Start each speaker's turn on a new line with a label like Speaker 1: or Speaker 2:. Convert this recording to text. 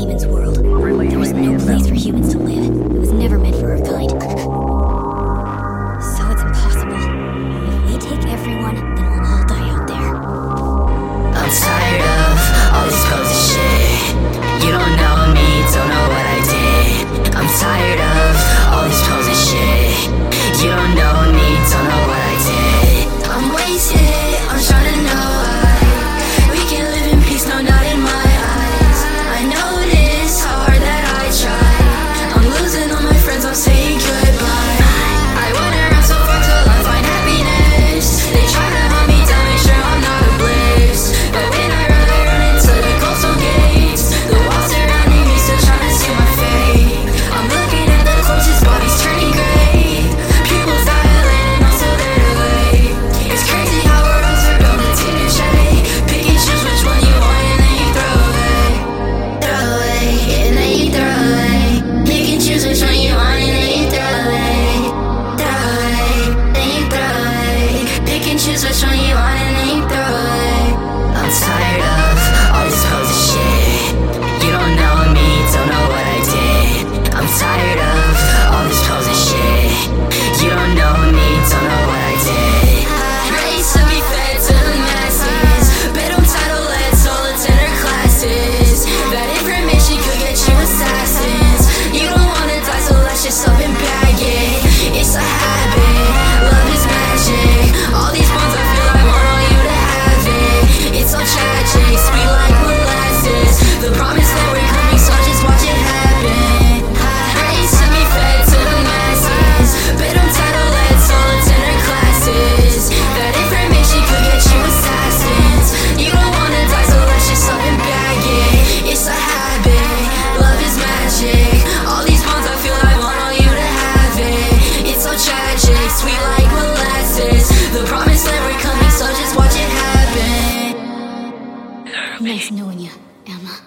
Speaker 1: demon's world. There was no place for humans to live. It was never meant for our kind. So it's impossible. If we take everyone, then we'll all die out there.
Speaker 2: I'm tired of all this posy shit. You don't know me, don't know what I did. I'm tired of all this posy shit. You don't know me, don't know what I did. I'm wasted, I'm trying to know why we can live in peace, no, not in my eyes. I know this hard that I try. I'm losing all my friends, I'm saying goodbye. I went around so far till I find happiness. They try to hunt me down, make sure I'm not a bliss. But when I run into the coastal gates, the walls surrounding me still trying to see my fate. I'm looking at the corpses, bodies turning gray. Pupils dilating, also there to wait. It's crazy how we're all so dumb to take a tray. Pick and choose which one you want and then you throw away. Throw away, and then you throw away. Pick and choose which one you want and then you throw away. Throw away, then you throw away. Pick and choose which one you want and then you throw away. I'm tired of all this posy shit. You don't know me, don't know what I did. I'm tired of all this posy shit. You don't know me, don't know what I did. Raised to be fed to the masses. Bet on title, let's all attend our classes. That information could get you assassins. You don't wanna die, so let's just up and bag it. It's a habit, love is magic. All these bonds, I feel I want all you to have it. It's so tragic, sweet like molasses. The promise that we're coming, so just watch it happen. Raised to be fed to the masses. Bet on title, let's all attend our classes. That information could get you assassins. You don't wanna die, so let's just up and bag it. It's a habit, love is magic. All these bonds, I feel I want all you to have it. It's so tragic, sweet like molasses. The promise that we're coming, so just watch it happen.
Speaker 1: Nice knowing you, Emma.